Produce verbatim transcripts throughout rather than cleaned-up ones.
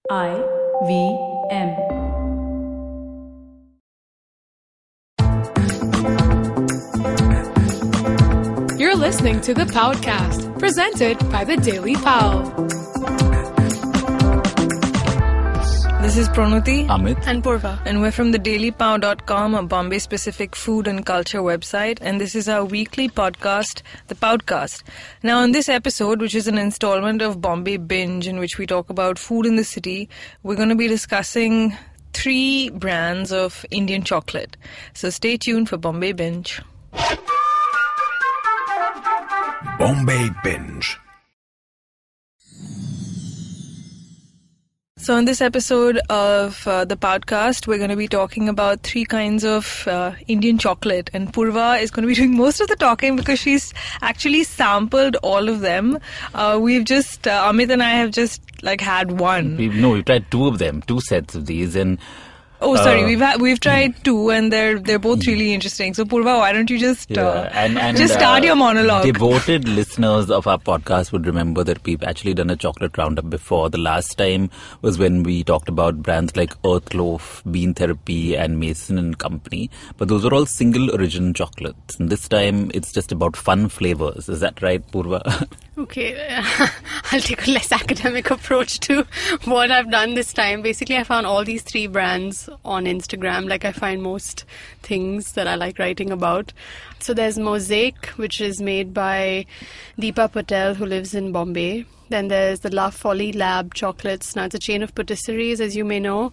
I V M. You're listening to the Podcast, presented by the Daily Pal. This is Pranuti, Amit, and Purva, and we're from the daily pow dot com, a Bombay-specific food and culture website, and this is our weekly podcast, The Podcast. Now, on this episode, which is an installment of Bombay Binge, in which we talk about food in the city, we're going to be discussing three brands of Indian chocolate. So stay tuned for Bombay Binge. Bombay Binge. So in this episode of uh, the podcast, we're going to be talking about three kinds of uh, Indian chocolate. And Purva is going to be doing most of the talking because she's actually sampled all of them. Uh, we've just, uh, Amit and I have just like had one. We've, no, we've tried two of them, two sets of these. and. Oh, sorry. Uh, we've ha- we've tried two, and they're they're both really interesting. So, Purva, why don't you just Yeah, uh, and, and, just start uh, your monologue? Devoted listeners of our podcast would remember that we've actually done a chocolate roundup before. The last time was when we talked about brands like Earthloaf, Bean Therapy, and Mason and Company. But those are all single origin chocolates. And this time, it's just about fun flavors. Is that right, Purva? Okay, I'll take a less academic approach to what I've done this time. Basically, I found all these three brands on Instagram, like I find most things that I like writing about. So there's Mosaic, which is made by Deepa Patel, who lives in Bombay. Then there's the La Folie Lab chocolates. Now, it's a chain of patisseries, as you may know.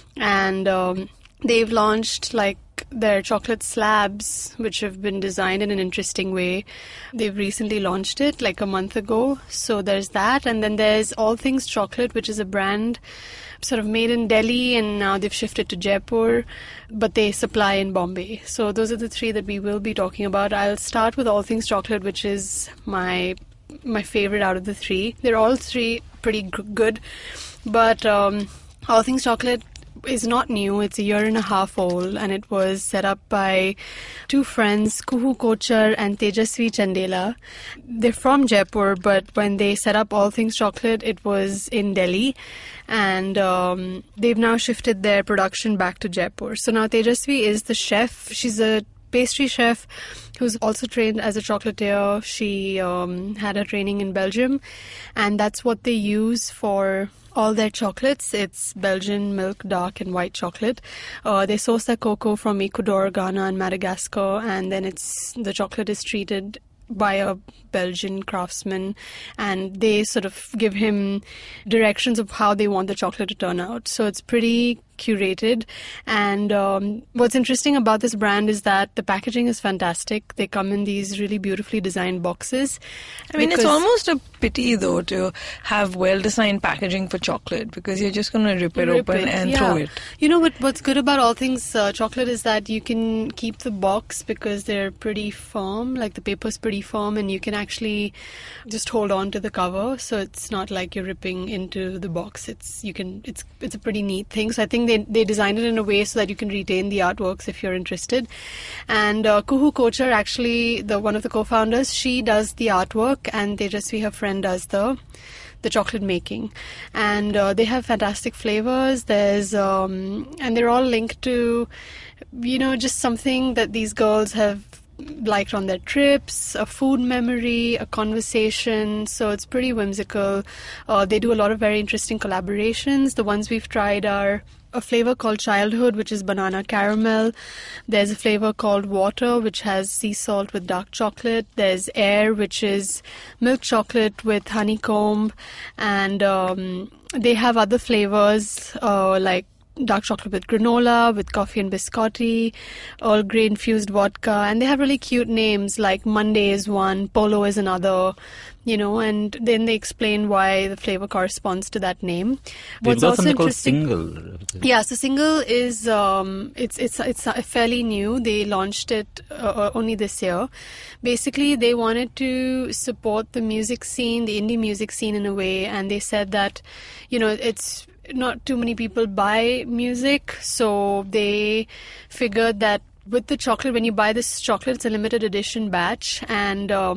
And um, they've launched, like, their chocolate slabs, which have been designed in an interesting way. They've recently launched it like a month ago. So there's that. And then there's All Things Chocolate, which is a brand sort of made in Delhi, and now they've shifted to Jaipur, but they supply in Bombay. So those are the three that we will be talking about. I'll start with All Things Chocolate, which is my my favorite out of the three. They're all three pretty g- good, but um, All Things Chocolate is not new. It's a year and a half old, and it was set up by two friends, Kuhu Kochar and Tejasvi Chandela. They're from Jaipur, but when they set up All Things Chocolate, it was in Delhi, and um, they've now shifted their production back to Jaipur. So now Tejasvi is the chef. She's a pastry chef who's also trained as a chocolatier. She um, had her training in Belgium, and that's what they use for all their chocolates. It's Belgian milk, dark and white chocolate. Uh, they source their cocoa from Ecuador, Ghana and Madagascar, and then it's the chocolate is treated by a Belgian craftsman, and they sort of give him directions of how they want the chocolate to turn out. So it's pretty curated, and um, what's interesting about this brand is that the packaging is fantastic. They come in these really beautifully designed boxes. I mean, it's almost a pity, though, to have well-designed packaging for chocolate, because you're just going to rip it Rip open it, and yeah. throw it. You know what? What's good about All Things uh, Chocolate is that you can keep the box because they're pretty firm. Like, the paper's pretty firm, and you can actually just hold on to the cover. So it's not like you're ripping into the box. It's you can. It's it's a pretty neat thing. So I think they they designed it in a way so that you can retain the artworks if you're interested. And uh, Kuhu Kochar, actually, the one of the co-founders, she does the artwork, and Tejasvi, her friend, does the the chocolate making. And uh, they have fantastic flavors. There's um, and they're all linked to, you know, just something that these girls have liked on their trips, a food memory, a conversation. So it's pretty whimsical. Uh, they do a lot of very interesting collaborations. The ones we've tried are a flavor called Childhood, which is banana caramel. There's a flavor called Water, which has sea salt with dark chocolate. There's Air, which is milk chocolate with honeycomb. And um, they have other flavors uh, like dark chocolate with granola, with coffee and biscotti, Earl Grey infused vodka, and they have really cute names like Monday is one, Polo is another, you know, and then they explain why the flavor corresponds to that name. They've got something called Single. Yeah, so Single is um, it's it's it's fairly new. They launched it uh, only this year. Basically, they wanted to support the music scene, the indie music scene in a way, and they said that, you know, it's not too many people buy music, so they figured that with the chocolate, when you buy this chocolate, it's a limited edition batch, and um,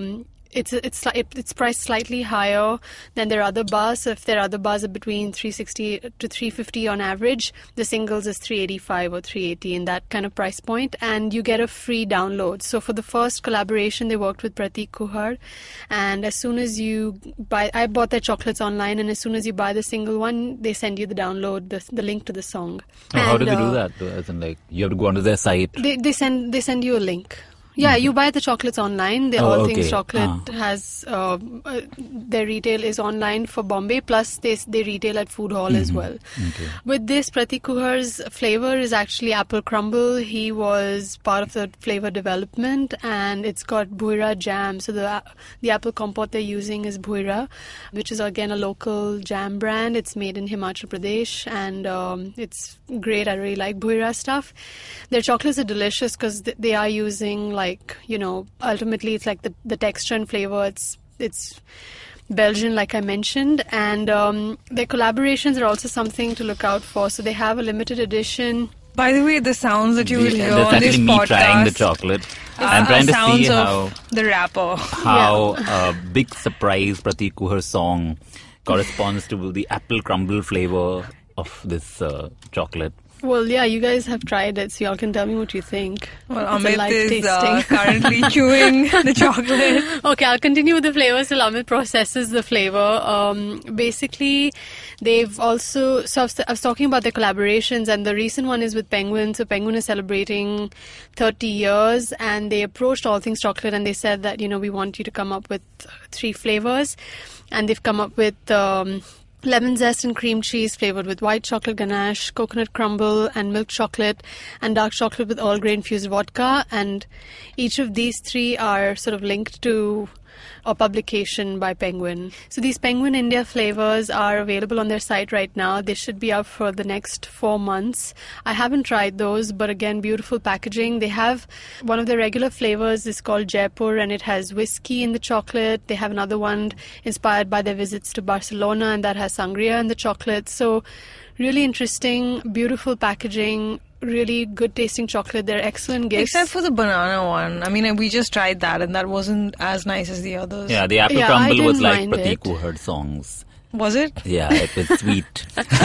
it's it's it's priced slightly higher than their other bars. So if their other bars are between three sixty to three fifty on average, the singles is three eighty-five or three eighty in that kind of price point, and you get a free download. So for the first collaboration, they worked with Pratik Kuhad, and as soon as you buy, I bought their chocolates online, and as soon as you buy the single one, they send you the download, the, the link to the song. Oh, and, how do they do uh, that? As in, like, you have to go onto their site. They they send they send you a link. Yeah, you buy the chocolates online. The Oh, All okay. Things Chocolate Ah. has uh, uh, their retail is online for Bombay. Plus, they they retail at Food Hall as well. Okay. With this, Pratik Kuhad's flavor is actually apple crumble. He was part of the flavor development, and it's got bhuira jam. So the the apple compote they're using is bhuira, which is again a local jam brand. It's made in Himachal Pradesh, and um, it's great. I really like bhuira stuff. Their chocolates are delicious because th- they are using like, you know, ultimately it's like the, the texture and flavor. It's it's Belgian, like I mentioned, and um, their collaborations are also something to look out for. So they have a limited edition. By the way, the sounds that you will hear That's on this actually me podcast trying the chocolate. I'm are trying to sounds see how of the rapper. how a big surprise Pratik Kuhad song corresponds to the apple crumble flavor of this uh, chocolate. Well, yeah, you guys have tried it, so y'all can tell me what you think. Well, It's a Amit live is uh, tasting. currently chewing the chocolate. Okay, I'll continue with the flavors till Amit processes the flavor. Um, basically, they've also... So I was, I was talking about their collaborations, and the recent one is with Penguin. So Penguin is celebrating thirty years, and they approached All Things Chocolate, and they said that, you know, we want you to come up with three flavors. And they've come up with... Um, lemon zest and cream cheese flavored with white chocolate ganache, coconut crumble and milk chocolate, and dark chocolate with Earl Grey infused vodka. And each of these three are sort of linked to a publication by Penguin. So these Penguin India flavors are available on their site right now. They should be up for the next four months. I haven't tried those, but again, beautiful packaging. They have one of their regular flavors is called Jaipur, and it has whiskey in the chocolate. They have another one inspired by their visits to Barcelona, and that has sangria in the chocolate. So really interesting, beautiful packaging, really good tasting chocolate. They're excellent gifts. Except for the banana one. I mean, we just tried that, and that wasn't as nice as the others. Yeah, the apple Yeah, I crumble was didn't like mind Pratik it. Kuhad songs. Was it? Yeah, it was sweet.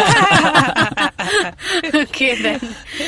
Okay then.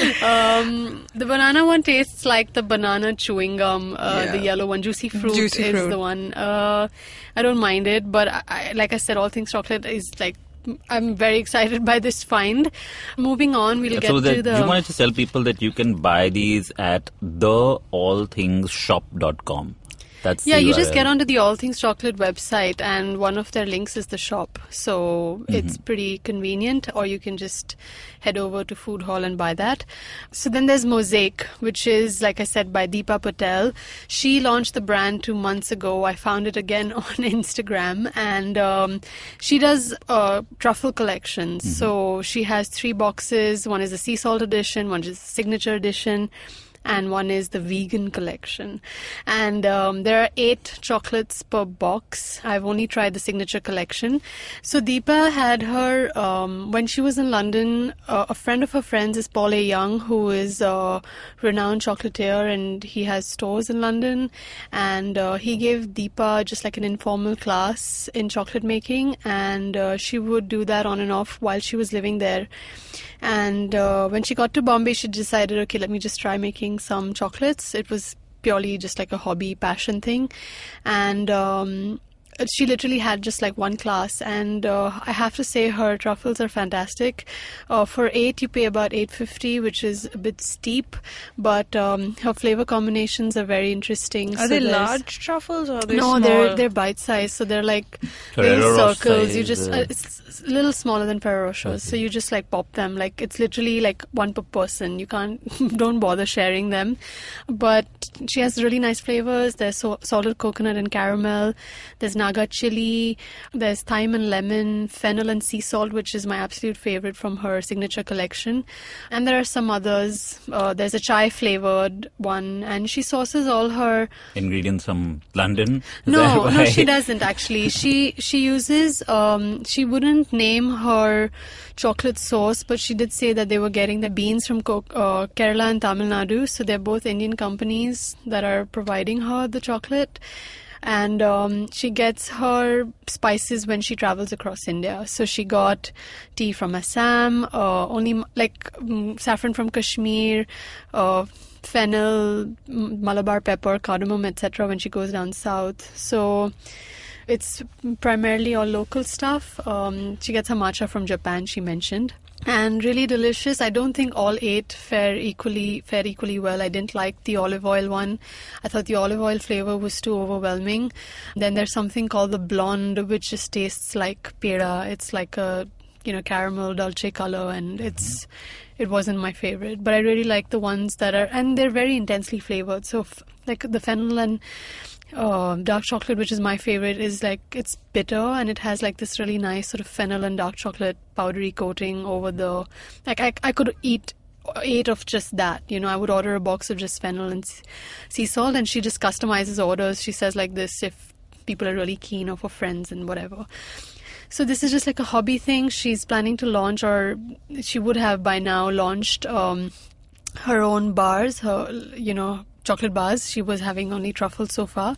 Um, the banana one tastes like the banana chewing gum. Uh, Yeah. The yellow one, Juicy Fruit, Juicy is Fruit. the one. Uh, I don't mind it, but I, I, like I said, All Things Chocolate is like, I'm very excited by this find. Moving on, we'll get so that to the... you wanted to tell people that you can buy these at the all things shop dot com. That's Yeah, the you just U R L. get onto the All Things Chocolate website, and one of their links is the shop. So it's pretty convenient, or you can just head over to Food Hall and buy that. So then there's Mosaic, which is, like I said, by Deepa Patel. She launched the brand two months ago. I found it again on Instagram, and um, she does uh, truffle collections. So she has three boxes. One is the sea salt edition, one is the signature edition, and one is the vegan collection. And um, there are eight chocolates per box. I've only tried the signature collection. So Deepa had her, um, when she was in London, uh, a friend of her friends is Paul A. Young, who is a renowned chocolatier, and he has stores in London. And uh, he gave Deepa just like an informal class in chocolate making, and uh, she would do that on and off while she was living there. And uh, when she got to Bombay, she decided, okay, let me just try making some chocolates. It was purely just like a hobby, passion thing. And um, she literally had just like one class. And uh, I have to say her truffles are fantastic. Uh, for eight, you pay about eight fifty, which is a bit steep. But um, her flavor combinations are very interesting. Are So they there's- large truffles or are they no, small? they're they're bite sized, so they're like Ferrero little Rocher circles. You size, just uh, uh, it's it's a little smaller than Ferrero Rochers, so you just like pop them. Like it's literally like one per person. You can't don't bother sharing them. But she has really nice flavors. There's so, salted coconut and caramel. There's Naga chili. There's thyme and lemon, fennel and sea salt, which is my absolute favorite from her signature collection. And there are some others. Uh, there's a chai flavored one, and she sources all her Ingredients from London. Is that no, why? no, she doesn't actually. She she uses. Um, she wouldn't name her chocolate sauce, but she did say that they were getting the beans from Co- uh, Kerala and Tamil Nadu. So they're both Indian companies that are providing her the chocolate. And um, she gets her spices when she travels across India. So she got tea from Assam, uh, only like um, saffron from Kashmir, uh, fennel, Malabar pepper, cardamom, et cetera when she goes down south. So it's primarily all local stuff. Um, she gets her matcha from Japan, she mentioned. And really delicious. I don't think all eight fare equally fare equally well. I didn't like the olive oil one. I thought the olive oil flavor was too overwhelming. Then there's something called the blonde, which just tastes like peda. It's like a, you know, caramel dolce color, and it's it wasn't my favorite. But I really like the ones that are, and they're very intensely flavored. So f- like the fennel and Uh, dark chocolate, which is my favorite, is like it's bitter and it has like this really nice sort of fennel and dark chocolate powdery coating over the. Like I, I could eat eight of just that. You know, I would order a box of just fennel and sea salt, and she just customizes orders. She says like this if people are really keen, or for friends and whatever. So this is just like a hobby thing. She's planning to launch, or she would have by now launched um, her own bars. Her, you know. chocolate bars. She was having only truffles so far.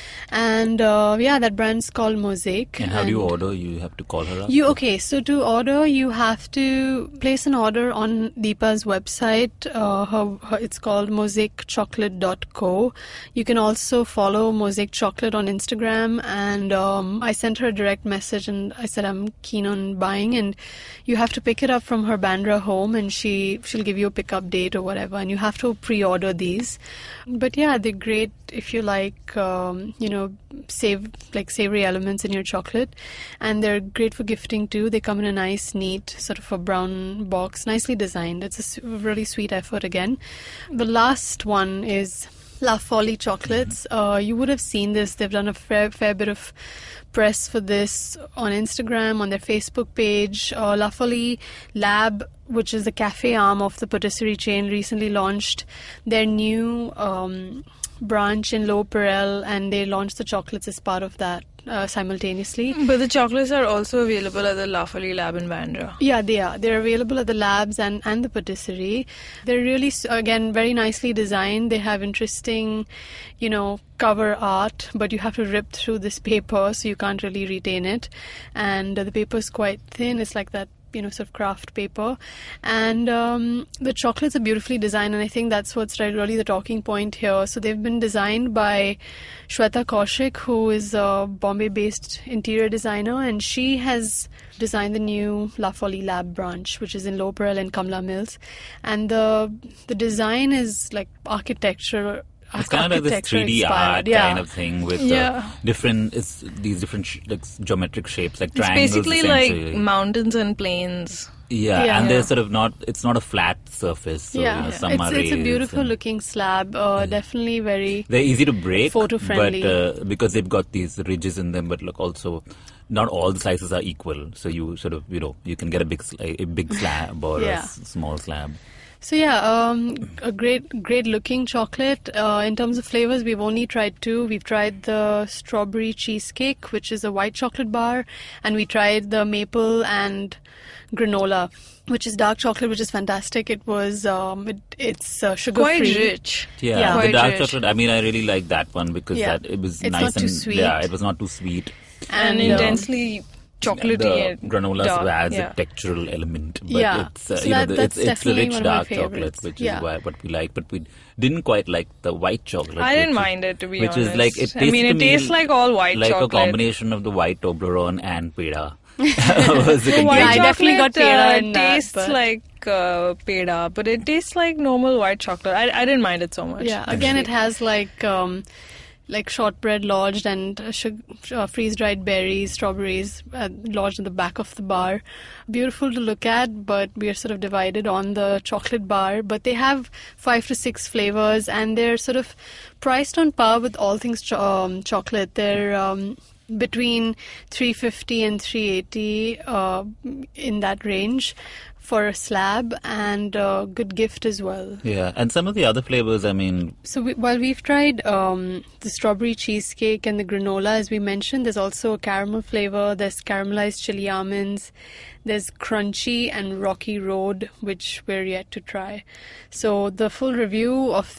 And uh, yeah, that brand's called Mosaic. And how do you order? You have to call her up? You okay? So to order, you have to place an order on Deepa's website. Uh, her, her, it's called mosaic chocolate dot co. You can also follow Mosaic Chocolate on Instagram. And um, I sent her a direct message and I said I'm keen on buying. And you have to pick it up from her Bandra home, and she she'll give you a pickup date or whatever. And you have to pre-order these. But yeah, they're great if you like, um, you know, save like savory elements in your chocolate, and they're great for gifting too. They come in a nice, neat sort of a brown box, nicely designed. It's a su- really sweet effort again. The last one is La Folie chocolates. Uh, you would have seen this. They've done a fair, fair bit of press for this on Instagram, on their Facebook page. Uh, La Folie Lab, which is the cafe arm of the patisserie chain, recently launched their new um, branch in Lower Parel, and they launched the chocolates as part of that uh, simultaneously. But the chocolates are also available at the La Folie Lab in Bandra. Yeah, they are. They're available at the labs and, and the patisserie. They're really, again, very nicely designed. They have interesting, you know, cover art, but you have to rip through this paper, so you can't really retain it. And uh, the paper is quite thin. It's like that, you know, sort of craft paper. And um, the chocolates are beautifully designed, and I think that's what's really the talking point here. So they've been designed by Shweta Kaushik, who is a Bombay-based interior designer, and she has designed the new La Folie Lab branch, which is in Lower Parel and Kamla Mills. And the the design is like architecture. It's kind of like this three D art yeah. kind of thing with Yeah. uh, different, it's these different sh- like geometric shapes, like It's triangles. basically like essentially. mountains and plains. Yeah, Yeah. and Yeah. they're sort of not, it's not a flat surface. So, yeah, you know, some it's, are it's a raised beautiful and- looking slab. Uh, definitely very. They're easy to break, Photo-friendly. but uh, because they've got these ridges in them, but look, also not all the slices are equal. So you sort of, you know, you can get a big, sli- a big slab or Yeah. a s- small slab. So yeah, um, a great, great looking chocolate. Uh, in terms of flavors, we've only tried two. We've tried the strawberry cheesecake, which is a white chocolate bar, and we tried the maple and granola, which is dark chocolate, which is fantastic. It was, um, it, it's uh, sugar Quite free. rich. Yeah, Yeah. the Quite dark rich. chocolate. I mean, I really like that one because Yeah. that it was It's nice not too and sweet. yeah, it was not too sweet. And And, uh, intensely chocolatey. The and granola dark. adds yeah. a textural element, but Yeah. it's uh, So you know that- the, that's it's it's the definitely rich one of my dark chocolate, favorites. which Yeah. is why what we like. But we didn't quite like the white chocolate. I which didn't is- mind it, to be which honest. is like it. I mean, tasted it to me tastes like all white like chocolate. a combination of the white Toblerone and peda. Was the The white Yeah, I confusion. definitely got chocolate, peda uh, in that, tastes but- like uh, peda, but it tastes like normal white chocolate. I, I didn't mind it so much. Yeah, again, it has like um, like shortbread lodged and uh, sugar, uh, freeze-dried berries, strawberries uh, lodged in the back of the bar. Beautiful to look at, but we are sort of divided on the chocolate bar. But they have five to six flavors, and they're sort of priced on par with all things cho- um, chocolate. They're um, between three fifty and three eighty uh, in that range for a slab, and a good gift as well. Yeah, and some of the other flavors. I mean, So we, while we've tried um, the strawberry cheesecake and the granola, as we mentioned, there's also a caramel flavor. There's caramelized chili almonds. There's crunchy and rocky road, which we're yet to try. So the full review of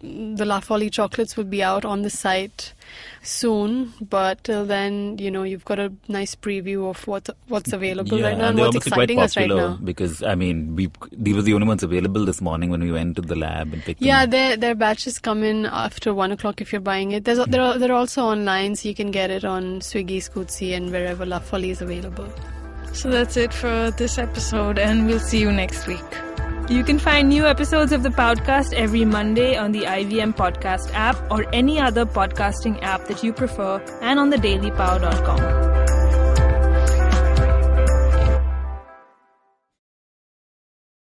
the La Folie chocolates will be out on the site soon, but till then, you know, you've got a nice preview of what what's available Yeah, right now and, and they're what's obviously quite exciting us right popular now. because, I mean, we these were the only ones available this morning when we went to the lab and picked Yeah, them. their their batches come in after one o'clock if you're buying it. There's a, they're they're also online, so you can get it on Swiggy, Scootsie, and wherever La Folie is available. So that's it for this episode, and we'll see you next week. You can find new episodes of the podcast every Monday on the I V M Podcast app or any other podcasting app that you prefer, and on the daily pow dot com.